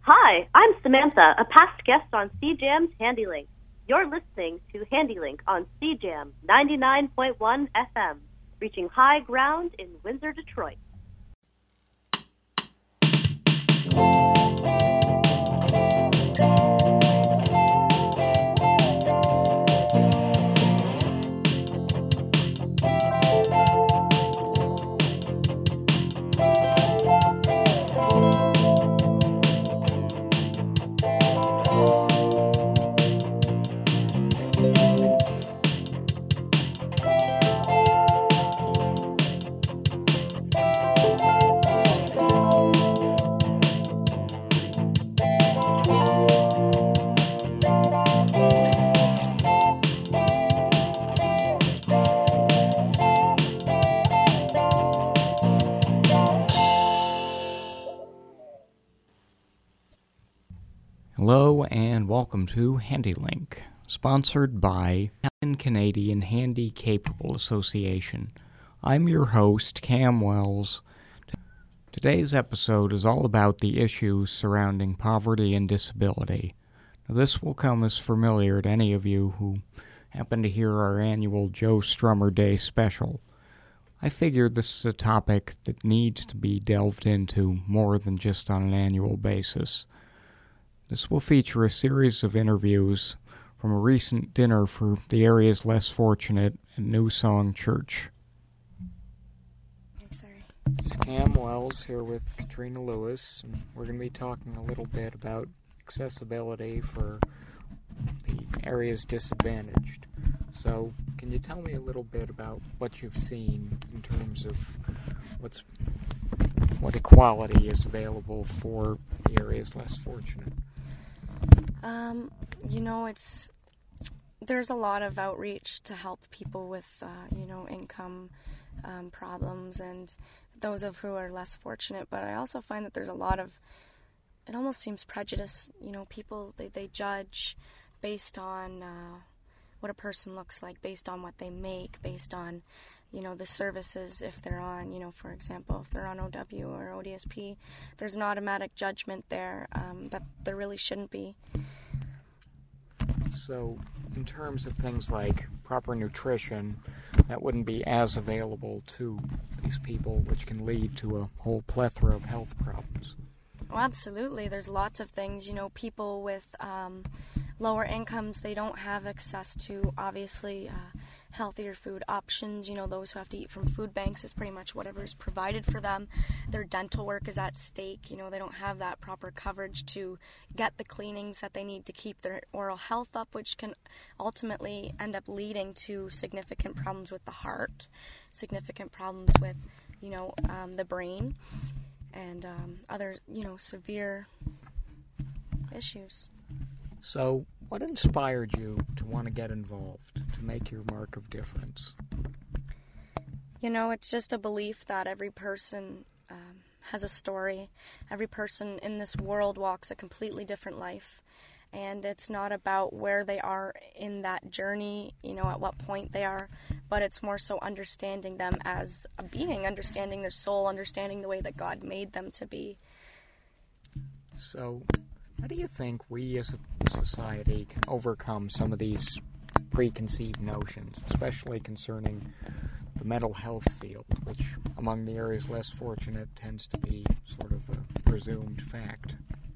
Hi, I'm Samantha, a past guest on CJAM's HandyLink. You're listening to HandyLink on CJAM 99.1 FM, reaching high ground in Windsor, Detroit. Hello and welcome to HandyLink, sponsored by Canadian Handy Capable Association. I'm your host, Cam Wells. Today's episode is all about the issues surrounding poverty and disability. Now, this will come as familiar to any of you who happen to hear our annual Joe Strummer Day special. I figured this is a topic that needs to be delved into more than just on an annual basis. This will feature a series of interviews from a recent dinner for the area's less fortunate at New Song Church. It's Cam Wells here with Katrina Lewis, and we're going to be talking a little bit about accessibility for the area's disadvantaged. So, can you tell me a little bit about what you've seen in terms of what equality is available for the area's less fortunate? There's a lot of outreach to help people with, income problems and those of who are less fortunate. But I also find that there's a lot of, it almost seems prejudice. People, they judge based on what a person looks like, based on what they make, based on, the services if they're on, for example, if they're on OW or ODSP. There's an automatic judgment there that there really shouldn't be. So, in terms of things like proper nutrition, that wouldn't be as available to these people, which can lead to a whole plethora of health problems. Oh, absolutely. There's lots of things. People with lower incomes, they don't have access to, obviously, healthier food options. Those who have to eat from food banks is pretty much whatever is provided for them. Their dental work is at stake. They don't have that proper coverage to get the cleanings that they need to keep their oral health up, which can ultimately end up leading to significant problems with the heart, significant problems with, the brain, and other, severe issues. So, what inspired you to want to get involved, to make your mark of difference? It's just a belief that every person has a story. Every person in this world walks a completely different life. And it's not about where they are in that journey, at what point they are, but it's more so understanding them as a being, understanding their soul, understanding the way that God made them to be. So, how do you think we as a society can overcome some of these preconceived notions, especially concerning the mental health field, which among the areas less fortunate tends to be sort of a presumed fact?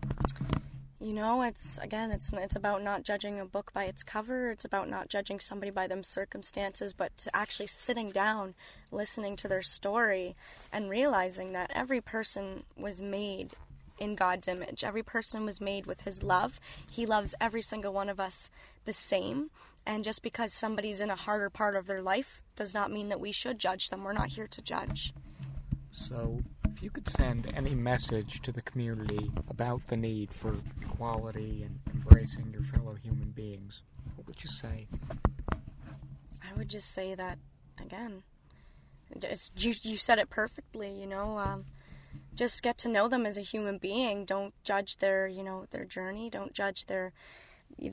It's about not judging a book by its cover. It's about not judging somebody by their circumstances, but actually sitting down, listening to their story, and realizing that every person was made in God's image. Every person was made with His love. He loves every single one of us the same. And just because somebody's in a harder part of their life does not mean that we should judge them. We're not here to judge. So, if you could send any message to the community about the need for equality and embracing your fellow human beings, what would you say? I would just say that, again, you said it perfectly, just get to know them as a human being. Don't judge their journey. Don't judge their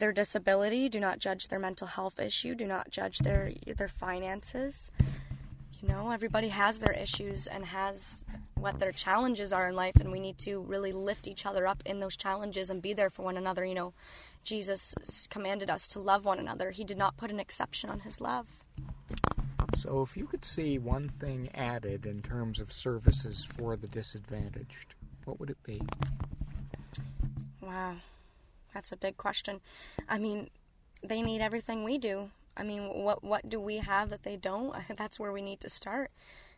disability. Do not judge their mental health issue. Do not judge their finances. Everybody has their issues and has what their challenges are in life, and we need to really lift each other up in those challenges and be there for one another. Jesus commanded us to love one another. He did not put an exception on his love. So if you could see one thing added in terms of services for the disadvantaged, what would it be? Wow, that's a big question. They need everything we do. What do we have that they don't? That's where we need to start.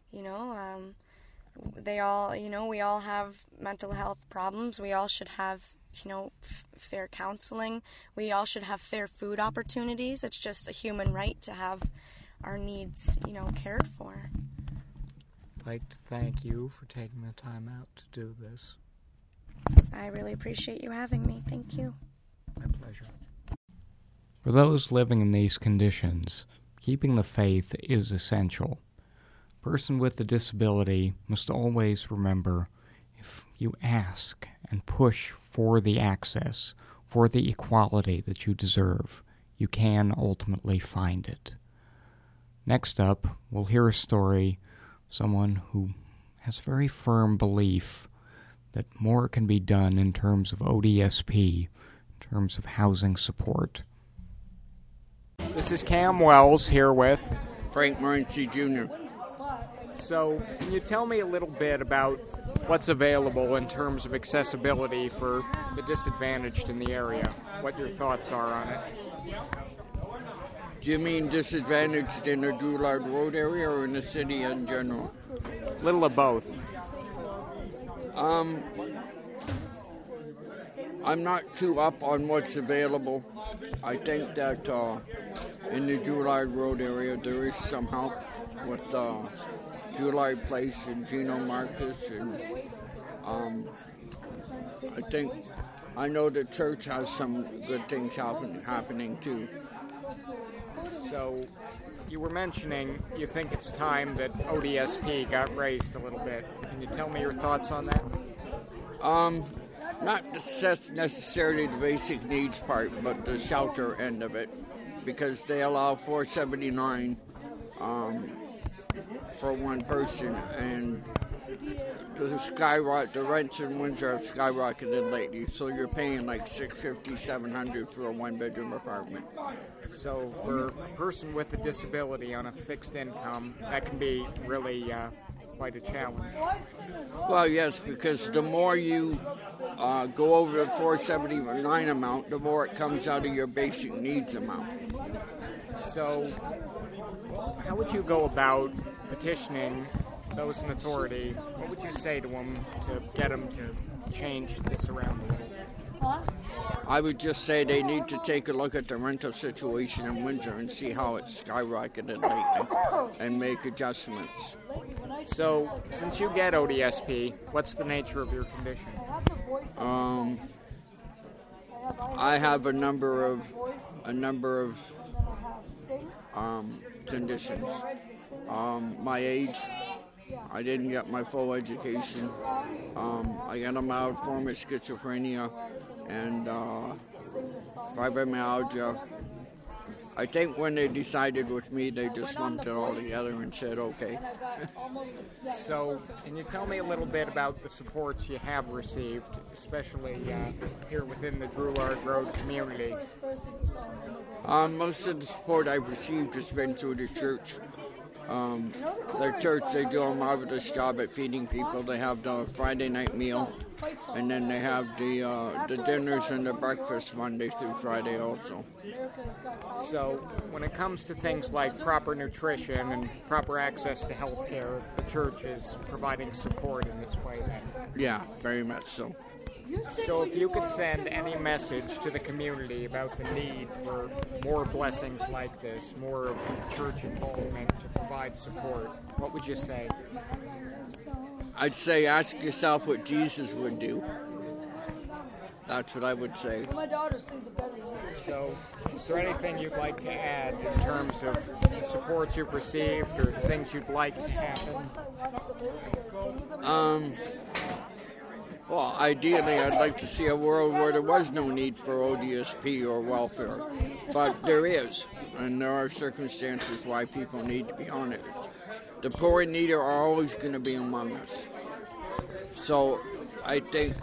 They all, we all have mental health problems. We all should have, fair counseling. We all should have fair food opportunities. It's just a human right to have our needs, cared for. I'd like to thank you for taking the time out to do this. I really appreciate you having me. Thank you. My pleasure. For those living in these conditions, keeping the faith is essential. A person with a disability must always remember, if you ask and push for the access, for the equality that you deserve, you can ultimately find it. Next up, we'll hear a story of someone who has a very firm belief that more can be done in terms of ODSP, in terms of housing support. This is Cam Wells here with Frank Morency Jr. So, can you tell me a little bit about what's available in terms of accessibility for the disadvantaged in the area? What your thoughts are on it? Do you mean disadvantaged in the Drouillard Road area or in the city in general? A little of both. I'm not too up on what's available. I think that in the Drouillard Road area there is some help with Drouillard Place and Gino Marcus, and I know the church has some good things happening too. So, you were mentioning you think it's time that ODSP got raised a little bit. Can you tell me your thoughts on that? Not necessarily the basic needs part, but the shelter end of it, because they allow $479 for one person, and the rents in Windsor have skyrocketed lately, so you're paying like $650, $700 for a one-bedroom apartment. So for a person with a disability on a fixed income, that can be really quite a challenge. Well, yes, because the more you go over the $479 amount, the more it comes out of your basic needs amount. So how would you go about petitioning those in authority? What would you say to them to get them to change this around a little? I would just say they need to take a look at the rental situation in Windsor and see how it's skyrocketed lately and make adjustments. So, since you get ODSP, what's the nature of your condition? I have a number of conditions. My age, I didn't get my full education. I got a mild form of schizophrenia and fibromyalgia. I think when they decided with me, they just lumped it all together and said, okay. So, can you tell me a little bit about the supports you have received, especially here within the Drouillard Road community? Most of the support I've received has been through the church. Their church, they do a marvelous job at feeding people. They have the Friday night meal, and then they have the dinners and the breakfast Monday through Friday also. So when it comes to things like proper nutrition and proper access to health care, the church is providing support in this way then? Yeah, very much so. So if you could send any message to the community about the need for more blessings like this, more of church involvement to provide support, what would you say? I'd say ask yourself what Jesus would do. That's what I would say. So, is there anything you'd like to add in terms of the supports you've received or things you'd like to happen? Well, ideally, I'd like to see a world where there was no need for ODSP or welfare, but there is, and there are circumstances why people need to be on it. the poor and needy are always going to be among us. So I think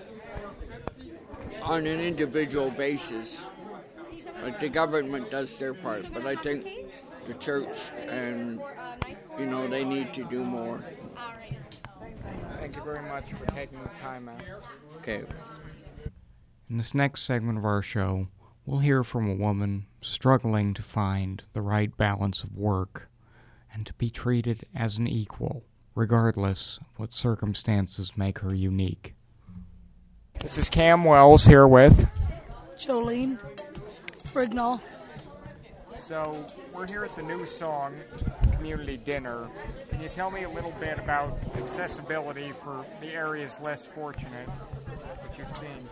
on an individual basis, like the government does their part, but I think the church and, they need to do more. Thank you very much for taking the time out. Okay. In this next segment of our show, we'll hear from a woman struggling to find the right balance of work and to be treated as an equal, regardless of what circumstances make her unique. This is Cam Wells here with Jolene Brignall. So, we're here at the New Song Community Dinner. Can you tell me a little bit about accessibility for the areas less fortunate that you've seen?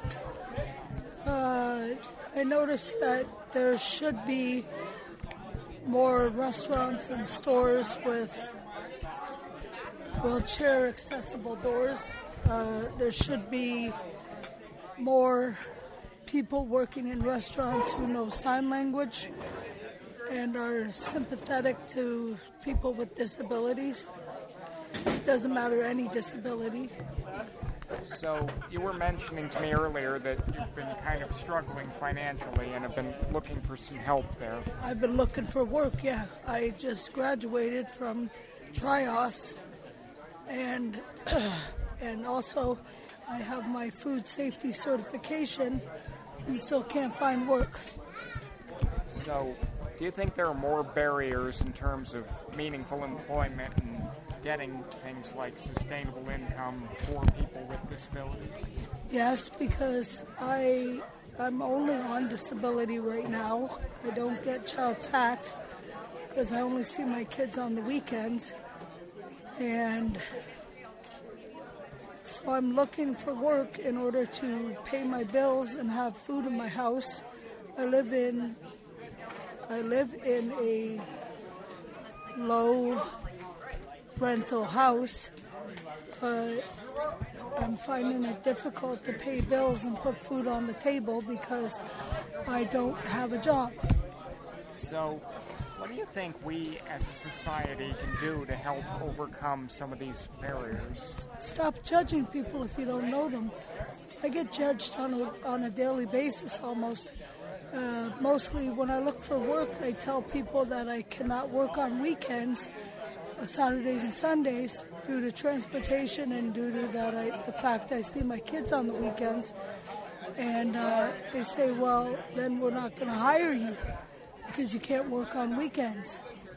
I noticed that there should be more restaurants and stores with wheelchair accessible doors. There should be more people working in restaurants who know sign language and are sympathetic to people with disabilities. It doesn't matter any disability. So you were mentioning to me earlier that you've been kind of struggling financially and have been looking for some help there. I've been looking for work, yeah. I just graduated from TRIOS, and also I have my food safety certification and still can't find work. So do you think there are more barriers in terms of meaningful employment and getting things like sustainable income for people with disabilities? Yes, because I'm only on disability right now. I don't get child tax because I only see my kids on the weekends. And so I'm looking for work in order to pay my bills and have food in my house. I live in a low rental house, but I'm finding it difficult to pay bills and put food on the table because I don't have a job. So what do you think we as a society can do to help overcome some of these barriers? Stop judging people if you don't know them. I get judged on a daily basis almost. Mostly when I look for work, I tell people that I cannot work on weekends, Saturdays and Sundays, due to transportation and due to the fact I see my kids on the weekends. And they say, well, then we're not going to hire you because you can't work on weekends.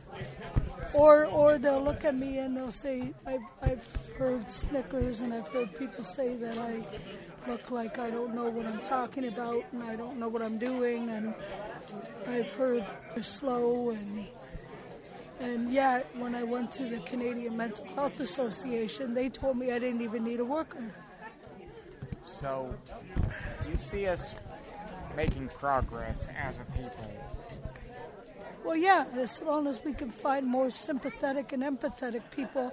Or they'll look at me and they'll say, I've heard snickers and I've heard people say that I look like I don't know what I'm talking about and I don't know what I'm doing, and I've heard they're slow and yet when I went to the Canadian Mental Health Association, they told me I didn't even need a worker. So you see us making progress as a people? Well, yeah, as long as we can find more sympathetic and empathetic people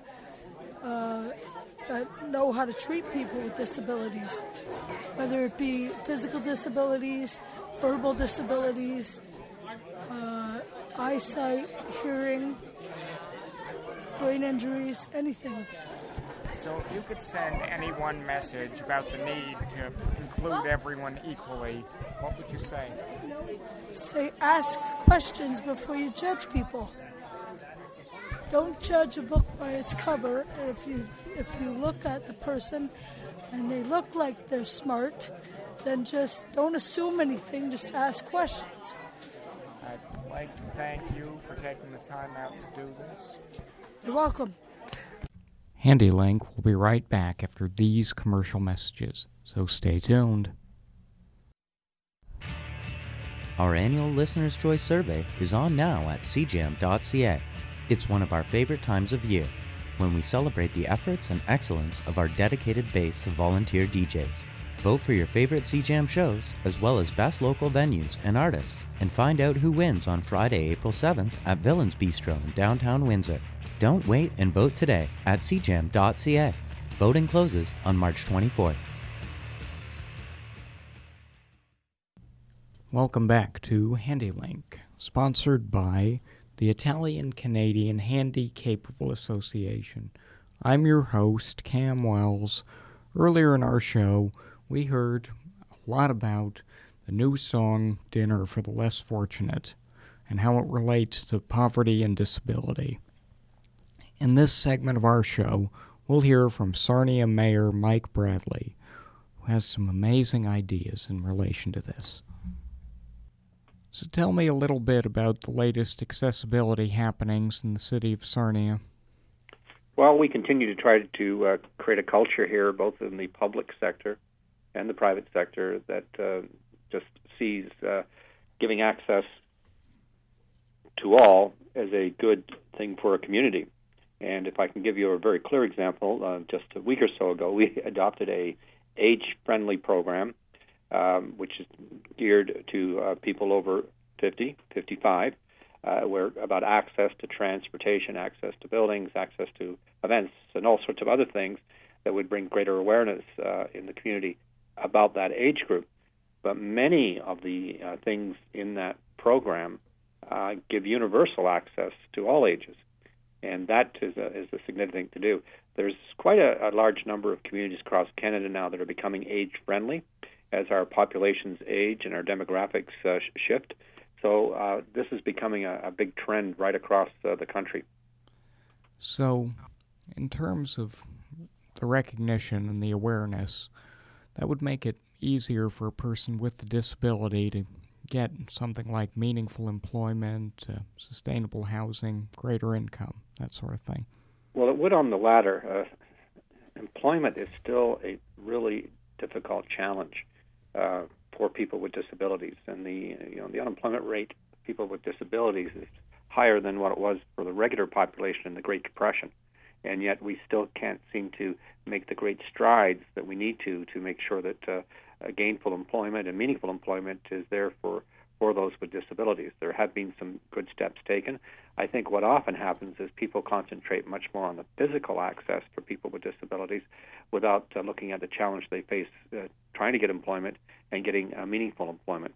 that know how to treat people with disabilities, whether it be physical disabilities, verbal disabilities, eyesight, hearing, brain injuries, anything. So if you could send any one message about the need to include everyone equally, what would you say? Say, ask questions before you judge people. Don't judge a book by its cover. If you look at the person and they look like they're smart, then just don't assume anything, just ask questions. I'd like to thank you for taking the time out to do this. You're welcome. HandyLink will be right back after these commercial messages, so stay tuned. Our annual Listener's Choice Survey is on now at cjam.ca. It's one of our favorite times of year, when we celebrate the efforts and excellence of our dedicated base of volunteer DJs. Vote for your favorite CJAM shows, as well as best local venues and artists, and find out who wins on Friday, April 7th at Villains Bistro in downtown Windsor. Don't wait and vote today at cjam.ca. Voting closes on March 24th. Welcome back to HandyLink, sponsored by the Italian Canadian Handy Capable Association. I'm your host, Cam Wells. Earlier in our show, we heard a lot about the new song, Dinner for the Less Fortunate, and how it relates to poverty and disability. In this segment of our show, we'll hear from Sarnia Mayor Mike Bradley, who has some amazing ideas in relation to this. So tell me a little bit about the latest accessibility happenings in the city of Sarnia. Well, we continue to try to create a culture here, both in the public sector and the private sector, that just sees giving access to all as a good thing for a community. And if I can give you a very clear example, just a week or so ago, we adopted a age-friendly program, which is geared to people over 50, 55, where about access to transportation, access to buildings, access to events, and all sorts of other things that would bring greater awareness in the community about that age group. But many of the things in that program give universal access to all ages, and that is a significant thing to do. There's quite a large number of communities across Canada now that are becoming age-friendly as our populations age and our demographics shift. So this is becoming a big trend right across the country. So, in terms of the recognition and the awareness, that would make it easier for a person with a disability to get something like meaningful employment, sustainable housing, greater income, that sort of thing. Well, it would on the latter. Employment is still a really difficult challenge for people with disabilities, and the unemployment rate of people with disabilities is higher than what it was for the regular population in the Great Depression, and yet we still can't seem to make the great strides that we need to make sure that gainful employment and meaningful employment is there for those with disabilities. There have been some good steps taken. I think what often happens is people concentrate much more on the physical access for people with disabilities without looking at the challenge they face trying to get employment and getting meaningful employment.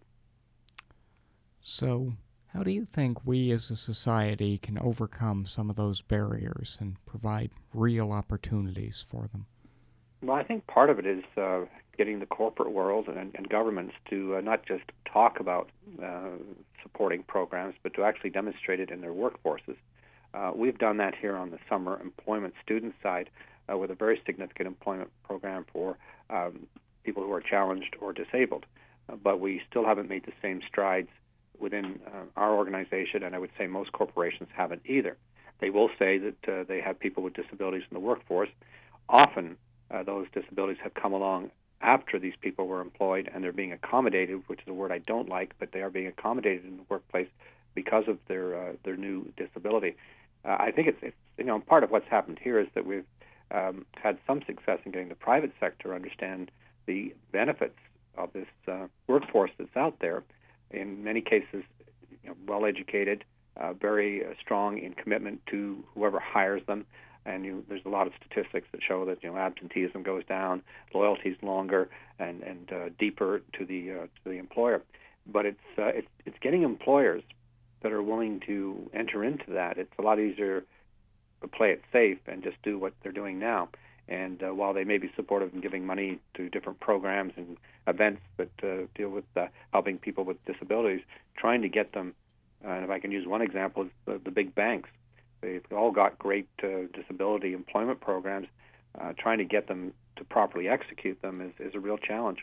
So, how do you think we as a society can overcome some of those barriers and provide real opportunities for them? Well, I think part of it is getting the corporate world and governments to not just talk about supporting programs, but to actually demonstrate it in their workforces. We've done that here on the summer employment student side with a very significant employment program for people who are challenged or disabled. But we still haven't made the same strides within our organization, and I would say most corporations haven't either. They will say that they have people with disabilities in the workforce. Often those disabilities have come along after these people were employed, and they're being accommodated, which is a word I don't like, but they are being accommodated in the workplace because of their new disability. I think it's part of what's happened here is that we've had some success in getting the private sector to understand the benefits of this workforce that's out there. In many cases, well educated, very strong in commitment to whoever hires them. And there's a lot of statistics that show that absenteeism goes down, loyalty is longer and deeper to the employer. But it's getting employers that are willing to enter into that. It's a lot easier to play it safe and just do what they're doing now. And while they may be supportive in giving money to different programs and events that deal with helping people with disabilities, trying to get them, and if I can use one example, is the big banks. They've all got great disability employment programs. Trying to get them to properly execute them is a real challenge.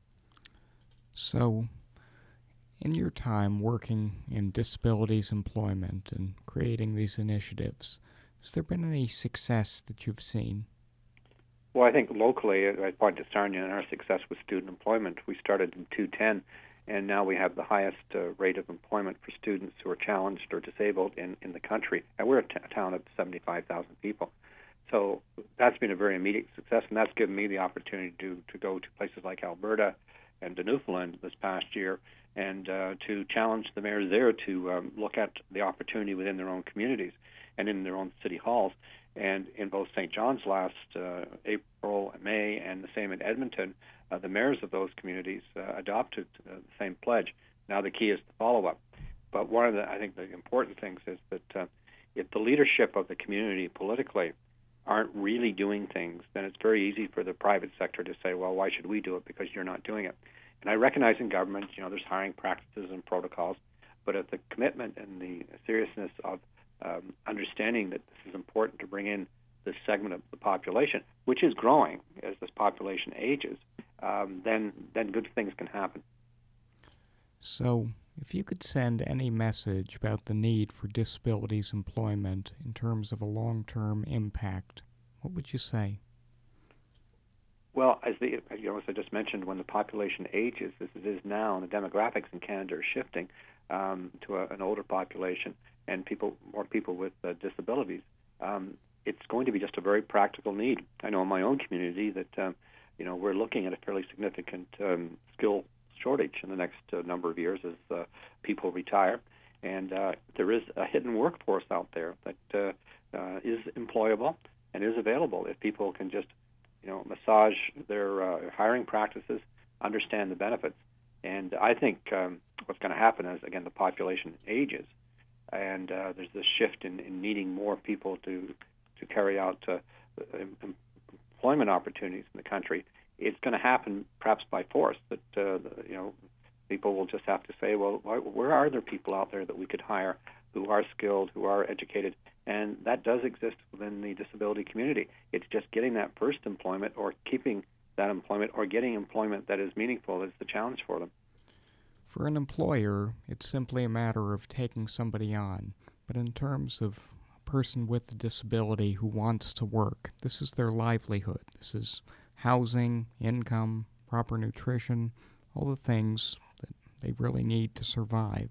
So, in your time working in disabilities employment and creating these initiatives, has there been any success that you've seen? Well, I think locally, I point to Sarnia and our success with student employment. We started in 2010, and now we have the highest rate of employment for students who are challenged or disabled in the country. And we're a town of 75,000 people. So that's been a very immediate success, and that's given me the opportunity to go to places like Alberta and to Newfoundland this past year and to challenge the mayors there to look at the opportunity within their own communities and in their own city halls. And in both St. John's last April and May, and the same in Edmonton, the mayors of those communities adopted the same pledge. Now the key is the follow-up. But one of the, I think, the important things is that if the leadership of the community politically aren't really doing things, then it's very easy for the private sector to say, well, why should we do it because you're not doing it? And I recognize in government, there's hiring practices and protocols, but if the commitment and the seriousness of understanding that this is important to bring in this segment of the population, which is growing as this population ages, then good things can happen. So, if you could send any message about the need for disabilities employment in terms of a long-term impact, what would you say? Well, as I just mentioned, when the population ages, as it is now, and the demographics in Canada are shifting to an older population and more people with disabilities, it's going to be just a very practical need. I know in my own community that we're looking at a fairly significant skill shortage in the next number of years as people retire, and there is a hidden workforce out there that is employable and is available if people can just massage their hiring practices, understand the benefits. And I think what's going to happen is, again, the population ages, and there's this shift in needing more people to carry out employment opportunities in the country. It's going to happen perhaps by force, that people will just have to say, well, where are there people out there that we could hire who are skilled, who are educated? And that does exist within the disability community. It's just getting that first employment or keeping that employment or getting employment that is meaningful is the challenge for them. For an employer, it's simply a matter of taking somebody on. But in terms of a person with a disability who wants to work, this is their livelihood. This is housing, income, proper nutrition, all the things that they really need to survive.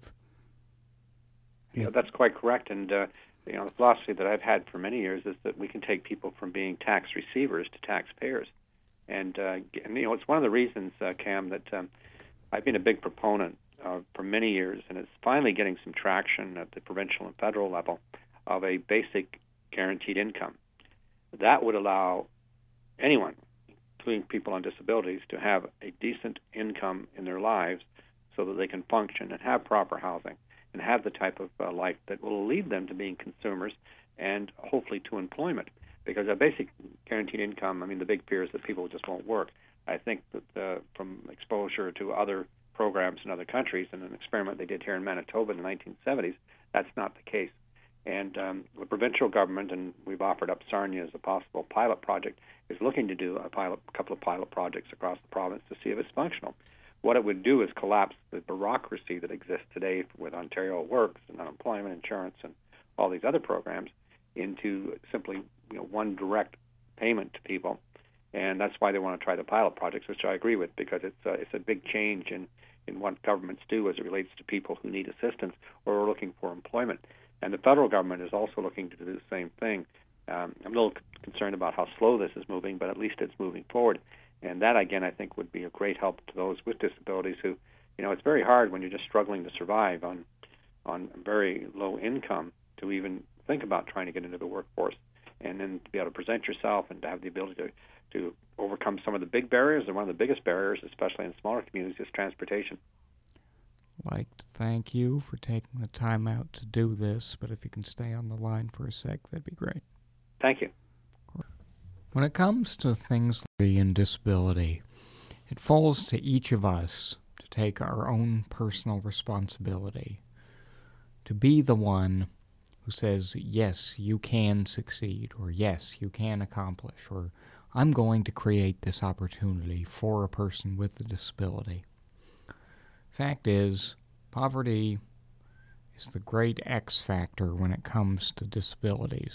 Yeah, that's quite correct. And the philosophy that I've had for many years is that we can take people from being tax receivers to taxpayers. And it's one of the reasons, Cam, that I've been a big proponent for many years, and it's finally getting some traction at the provincial and federal level, of a basic guaranteed income. That would allow anyone, including people on disabilities, to have a decent income in their lives so that they can function and have proper housing and have the type of life that will lead them to being consumers and hopefully to employment. Because a basic guaranteed income, the big fear is that people just won't work. I think that from exposure to other programs in other countries and an experiment they did here in Manitoba in the 1970s, that's not the case. And the provincial government, and we've offered up Sarnia as a possible pilot project, is looking to do a couple of pilot projects across the province to see if it's functional. What it would do is collapse the bureaucracy that exists today with Ontario Works and unemployment insurance and all these other programs into simply one direct payment to people. And that's why they want to try the pilot projects, which I agree with, because it's a big change in what governments do as it relates to people who need assistance or are looking for employment. And the federal government is also looking to do the same thing. I'm a little concerned about how slow this is moving, but at least it's moving forward. And that, again, I think would be a great help to those with disabilities who, it's very hard when you're just struggling to survive on very low income to even think about trying to get into the workforce. And then to be able to present yourself and to have the ability to overcome some of the big barriers. And one of the biggest barriers, especially in smaller communities, is transportation. I'd like to thank you for taking the time out to do this, but if you can stay on the line for a sec, that'd be great. Thank you. When it comes to things like disability, it falls to each of us to take our own personal responsibility, to be the one who says, yes, you can succeed, or yes, you can accomplish, or I'm going to create this opportunity for a person with a disability. Fact is, poverty is the great X factor when it comes to disabilities,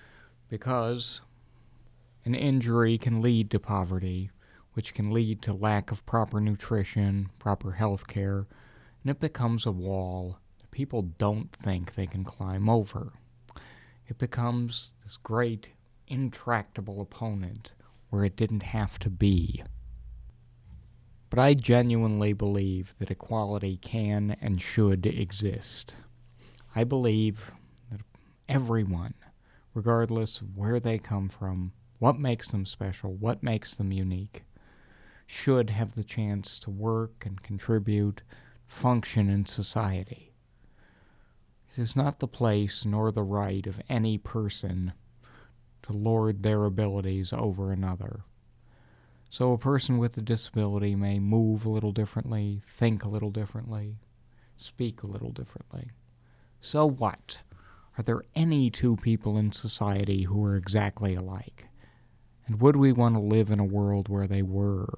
because an injury can lead to poverty, which can lead to lack of proper nutrition, proper health care, and it becomes a wall that people don't think they can climb over. It becomes this great, intractable opponent where it didn't have to be. But I genuinely believe that equality can and should exist. I believe that everyone, regardless of where they come from, what makes them special, what makes them unique, should have the chance to work and contribute, function in society. It is not the place nor the right of any person to lord their abilities over another. So a person with a disability may move a little differently, think a little differently, speak a little differently. So what? Are there any two people in society who are exactly alike? And would we want to live in a world where they were?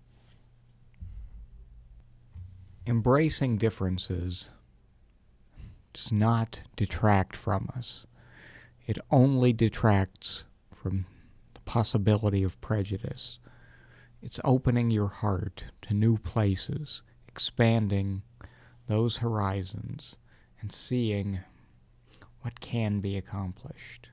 Embracing differences does not detract from us. It only detracts from the possibility of prejudice. It's opening your heart to new places, expanding those horizons, and seeing what can be accomplished.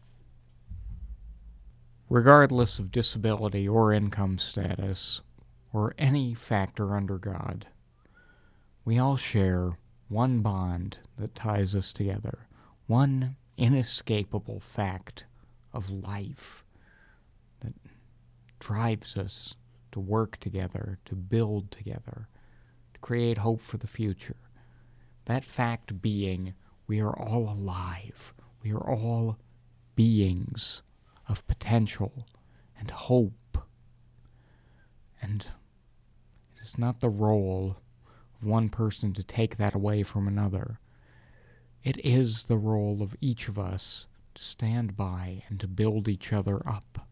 Regardless of disability or income status, or any factor under God, we all share one bond that ties us together, one inescapable fact of life that drives us to work together, to build together, to create hope for the future. That fact being, we are all alive. We are all beings of potential and hope. And it is not the role of one person to take that away from another. It is the role of each of us to stand by and to build each other up.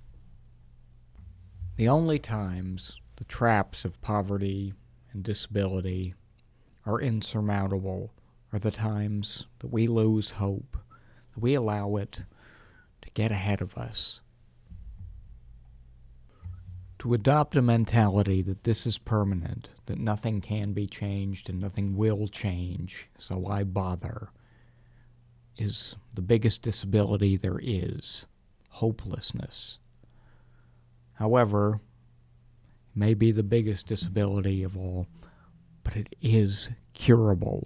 The only times the traps of poverty and disability are insurmountable are the times that we lose hope, that we allow it to get ahead of us. To adopt a mentality that this is permanent, that nothing can be changed and nothing will change, so why bother, is the biggest disability there is, hopelessness. However, it may be the biggest disability of all, but it is curable.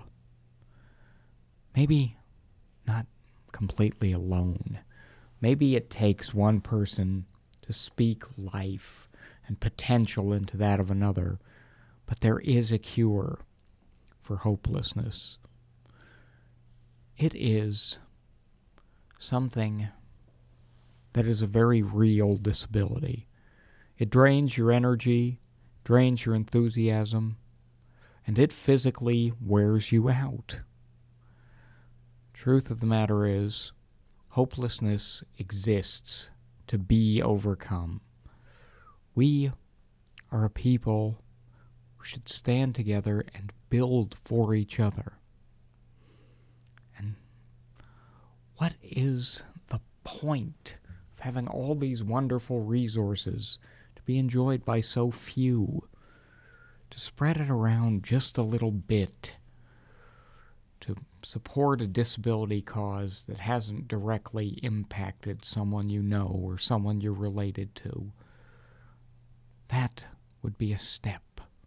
Maybe not completely alone. Maybe it takes one person to speak life and potential into that of another, but there is a cure for hopelessness. It is something that is a very real disability. It drains your energy, drains your enthusiasm, and it physically wears you out. Truth of the matter is, hopelessness exists to be overcome. We are a people who should stand together and build for each other. And what is the point of having all these wonderful resources to be enjoyed by so few? To spread it around just a little bit, to support a disability cause that hasn't directly impacted someone you know or someone you're related to. That would be a step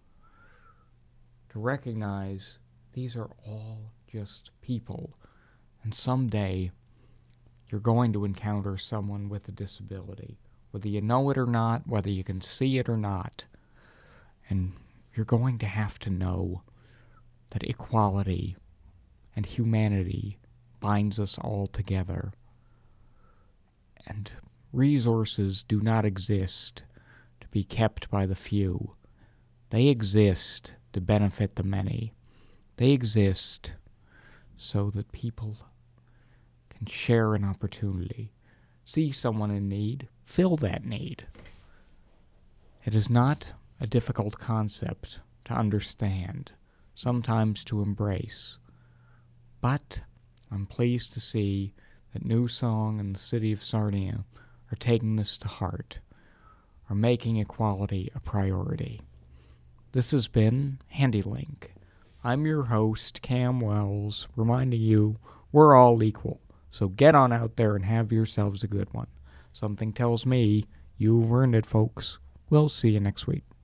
to recognize these are all just people, and someday you're going to encounter someone with a disability, whether you know it or not, whether you can see it or not, and you're going to have to know that equality and humanity binds us all together. And resources do not exist to be kept by the few. They exist to benefit the many. They exist so that people can share an opportunity, see someone in need, fill that need. It is not a difficult concept to understand, sometimes to embrace. But I'm pleased to see that New Song and the city of Sarnia are taking this to heart, are making equality a priority. This has been HandyLink. I'm your host, Cam Wells, reminding you we're all equal. So get on out there and have yourselves a good one. Something tells me you've earned it, folks. We'll see you next week.